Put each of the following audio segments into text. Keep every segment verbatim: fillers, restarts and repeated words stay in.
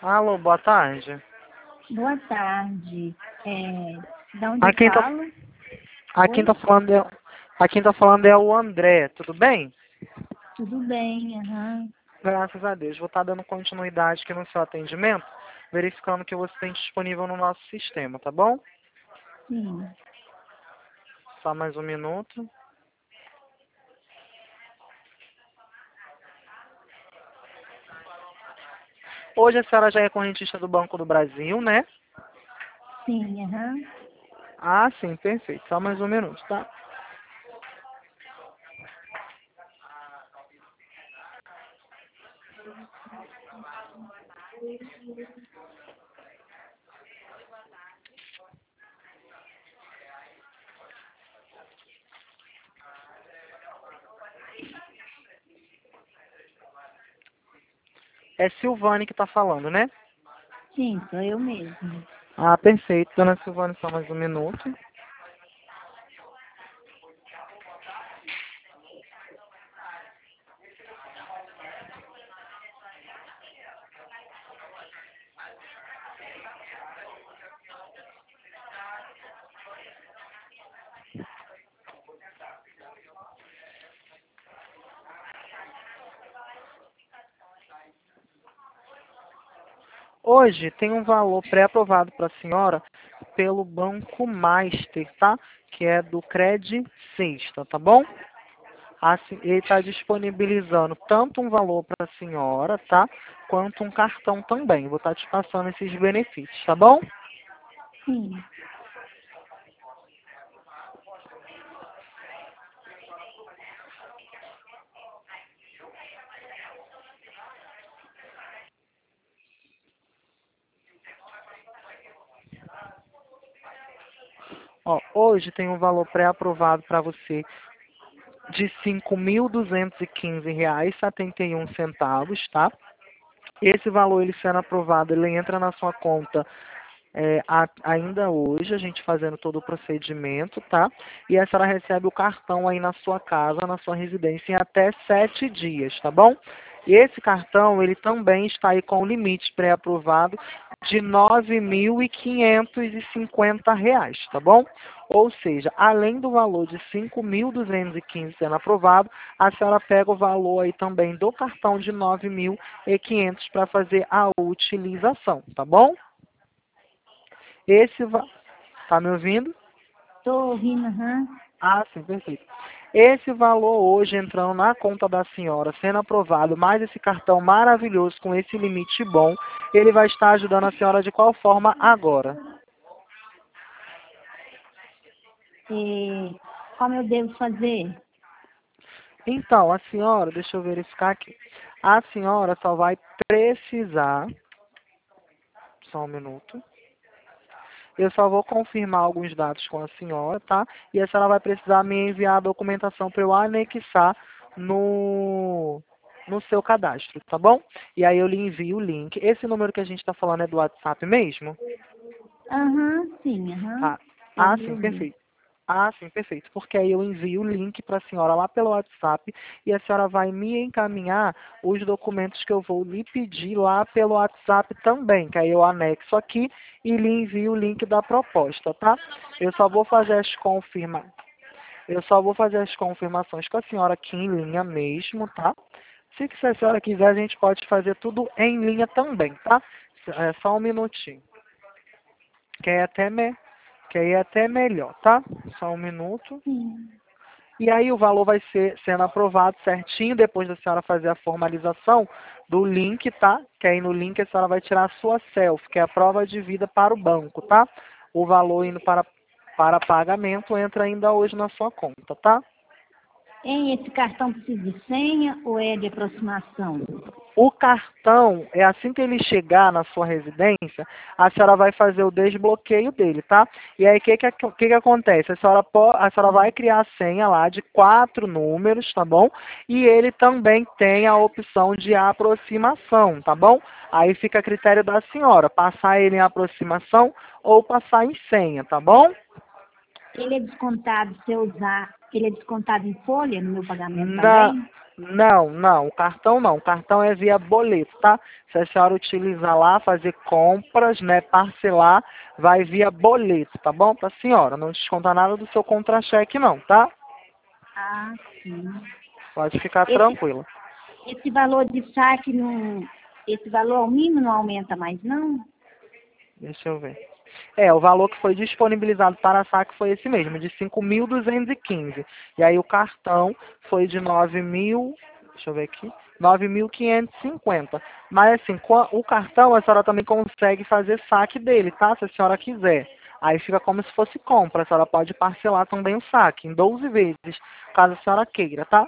Alô, boa tarde. Boa tarde. É, da onde A eu quem tá, falo? a quem tá Oi? falando é, a quem tá falando é o André, tudo bem? Tudo bem, aham. Graças a Deus. Vou estar dando continuidade aqui no seu atendimento, verificando que você tem disponível no nosso sistema, tá bom? Sim. Só mais um minuto. Hoje a senhora já é correntista do Banco do Brasil, né? Sim, aham. Ah, sim, perfeito. Só mais um minuto, tá? É Silvane que tá falando, né? Sim, sou eu mesmo. Ah, perfeito. Dona Silvane, só mais um minuto. Hoje tem um valor pré-aprovado para a senhora pelo Banco Master, tá? Que é do Cred Sexta, tá bom? Assim, ele está disponibilizando tanto um valor para a senhora, tá? Quanto um cartão também. Vou estar te passando esses benefícios, tá bom? Sim. Ó, hoje tem um valor pré-aprovado para você de cinco mil duzentos e quinze reais e setenta e um centavos, tá? Esse valor, ele sendo aprovado, ele entra na sua conta é, a- ainda hoje, a gente fazendo todo o procedimento, tá? E a senhora recebe o cartão aí na sua casa, na sua residência, em até sete dias, tá bom? E esse cartão, ele também está aí com o limite pré-aprovado de nove mil quinhentos e cinquenta reais, tá bom? Ou seja, além do valor de cinco mil duzentos e quinze sendo aprovado, a senhora pega o valor aí também do cartão de nove mil e quinhentos para fazer a utilização, tá bom? Esse va... Tá me ouvindo? Tô ouvindo, aham. Ah, sim, perfeito. Esse valor hoje entrando na conta da senhora, sendo aprovado, mais esse cartão maravilhoso com esse limite bom, ele vai estar ajudando a senhora de qual forma agora? E como eu devo fazer? Então, a senhora, deixa eu verificar aqui. A senhora só vai precisar, só um minuto. Eu só vou confirmar alguns dados com a senhora, tá? E a senhora vai precisar me enviar a documentação para eu anexar no, no seu cadastro, tá bom? E aí eu lhe envio o link. Esse número que a gente está falando é do WhatsApp mesmo? Aham, sim, aham. Ah, É o ah, meu sim, mesmo. perfeito. Ah, sim, perfeito. Porque aí eu envio o link para a senhora lá pelo WhatsApp e a senhora vai me encaminhar os documentos que eu vou lhe pedir lá pelo WhatsApp também, que aí eu anexo aqui e lhe envio o link da proposta, tá? Eu só vou fazer as confirma... Eu só vou fazer as confirmações com a senhora aqui em linha mesmo, tá? Se que se a senhora quiser, a gente pode fazer tudo em linha também, tá? É só um minutinho. Que aí é até me... que aí é até melhor, tá? Só um minuto. Sim. E aí o valor vai ser sendo aprovado certinho depois da senhora fazer a formalização do link, tá? Que aí no link a senhora vai tirar a sua selfie, que é a prova de vida para o banco, tá? O valor indo para, para pagamento entra ainda hoje na sua conta, tá? Hein, esse cartão precisa de senha ou é de aproximação? O cartão, é assim que ele chegar na sua residência, a senhora vai fazer o desbloqueio dele, tá? E aí, o que, que, que, que acontece? A senhora, po- a senhora vai criar a senha lá de quatro números, tá bom? E ele também tem a opção de aproximação, tá bom? Aí fica a critério da senhora, passar ele em aproximação ou passar em senha, tá bom? Ele é descontado se eu usar, ele é descontado em folha no meu pagamento Na, também? Não, não, o cartão não. O cartão é via boleto, tá? Se a senhora utilizar lá, fazer compras, né, parcelar, vai via boleto, tá bom? Pra senhora, não desconta nada do seu contra-cheque não, tá? Ah, sim. Pode ficar Esse, tranquila. esse valor de saque, não, esse valor ao mínimo não aumenta mais, não? Deixa eu ver. É, o valor que foi disponibilizado para saque foi esse mesmo, de cinco mil duzentos e quinze. E aí o cartão foi de nove mil, deixa eu ver aqui, nove mil quinhentos e cinquenta. Mas assim, com a- o cartão a senhora também consegue fazer saque dele, tá? Se a senhora quiser. Aí fica como se fosse compra. A senhora pode parcelar também o saque em doze vezes, caso a senhora queira, tá?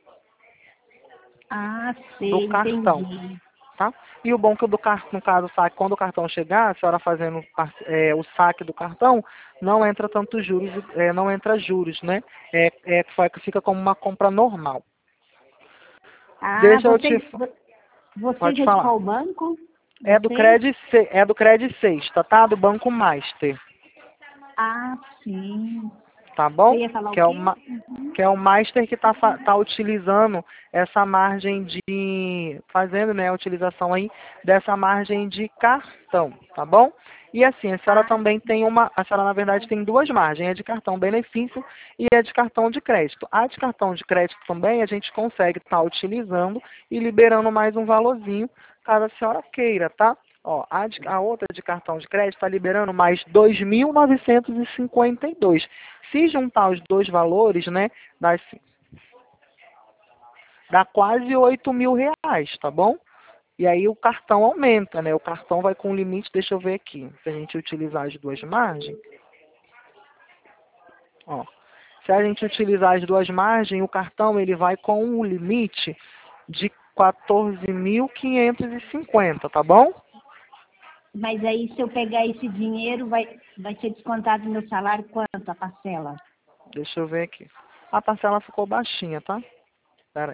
Ah, Do sei, cartão. entendi. Tá? E o bom é que o do cartão, no caso, o saque, quando o cartão chegar, a senhora fazendo par- é, o saque do cartão, não entra tanto juros, é, não entra juros, né? É, é, foi- fica como uma compra normal. Ah, Deixa eu te, você, vo- vocês pode é de falar. qual banco? É do Vocês? Credit, Ce- é do Credit Sexta, tá? Do Banco Master, Ah, sim. tá Você bom? ia falar o Que é quê? uma, que é o Master que está tá tá utilizando essa margem de, fazendo, né, a utilização aí dessa margem de cartão, tá bom? E assim, a senhora Ah, também tem uma, a senhora na verdade tem duas margens, a de cartão benefício e a de cartão de crédito. A de cartão de crédito também a gente consegue estar utilizando e liberando mais um valorzinho, caso a senhora queira, tá? Ó, a, de- a outra de cartão de crédito está liberando mais dois mil novecentos e cinquenta e dois. Se juntar os dois valores, né, dá, dá quase oito mil reais, tá bom? E aí o cartão aumenta, né? O cartão vai com limite, deixa eu ver aqui, se a gente utilizar as duas margens. Ó, se a gente utilizar as duas margens, o cartão ele vai com um limite de quatorze mil quinhentos e cinquenta, tá bom? mas aí se eu pegar esse dinheiro, vai, vai ser descontado do meu salário quanto a parcela? Deixa eu ver aqui. A parcela ficou baixinha, tá? Pera aí.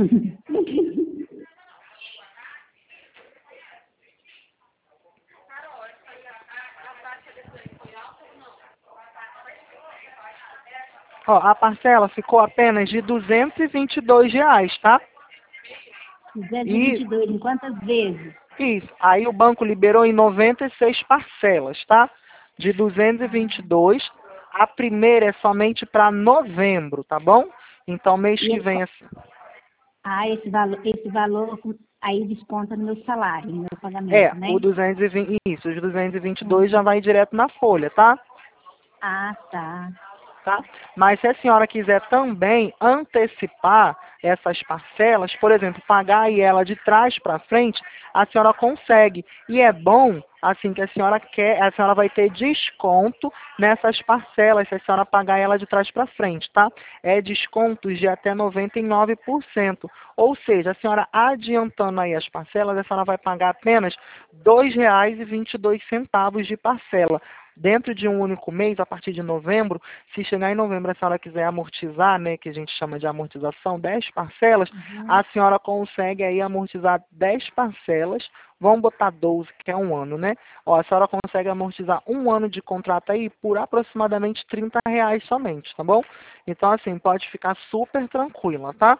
Ó, a parcela ficou apenas de duzentos e vinte e dois reais, tá? duzentos e vinte E e dois, em quantas vezes? isso, aí o banco liberou em noventa e seis parcelas, tá? De duzentos e vinte e dois. A primeira é somente para novembro, tá bom? Então mês E que ele, vem co- assim. ah, esse valor, esse valor aí desconta no meu salário, no meu É, pagamento, o né? duzentos e vinte, isso, os duzentos e vinte e dois Hum. já vai direto na folha, tá? Ah, tá. Tá? Mas se a senhora quiser também antecipar essas parcelas, por exemplo, pagar aí ela de trás para frente, a senhora consegue. E é bom, assim, que a senhora quer, a senhora vai ter desconto nessas parcelas, se a senhora pagar ela de trás para frente, tá? É descontos de até noventa e nove por cento. Ou seja, a senhora adiantando aí as parcelas, a senhora vai pagar apenas dois reais e vinte e dois centavos de parcela. Dentro de um único mês, a partir de novembro, se chegar em novembro a senhora quiser amortizar, né, que a gente chama de amortização, dez parcelas, Uhum. a senhora consegue aí amortizar dez parcelas, vamos botar doze, que é um ano, né? Ó, a senhora consegue amortizar um ano de contrato aí por aproximadamente trinta reais somente, tá bom? Então, assim, pode ficar super tranquila, tá?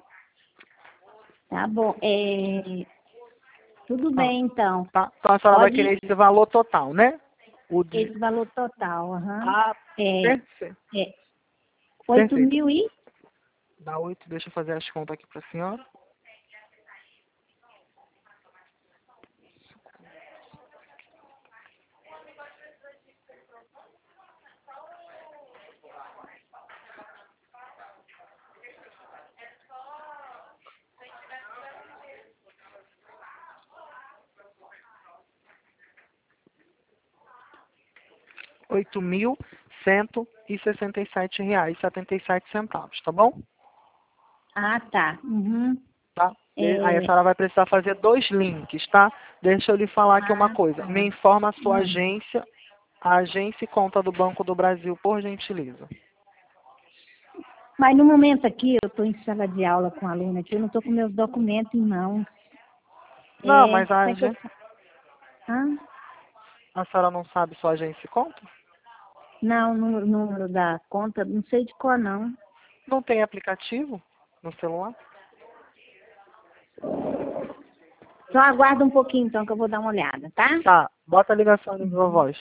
Tá bom. É, tudo Ah, bem, então. tá? Então a senhora vai Pode querer esse valor total, né? O de... esse valor total, aham. Ah, É, perfeito. é oito Perfeito. mil e? Dá oito, deixa eu fazer as contas aqui para a senhora. oito mil cento e sessenta e sete reais e setenta e sete centavos, tá bom? Ah, tá. Uhum. Tá? De- Aí a É, senhora vai precisar fazer dois links, tá? Deixa eu lhe falar aqui uma ah, coisa. Me tá. informa a sua Hum. agência, a agência e conta do Banco do Brasil, por gentileza. Mas no momento aqui, eu estou em sala de aula com a aluna aqui, eu não estou com meus documentos em mãos. Não, É, mas a, como é que eu agen- faço? Ah, a senhora não sabe sua agência e conta? não, o número, número da conta, não sei de cor, não. Não tem aplicativo no celular? Só aguarda um pouquinho, então, que eu vou dar uma olhada, tá? Tá, bota a ligação no viva voz.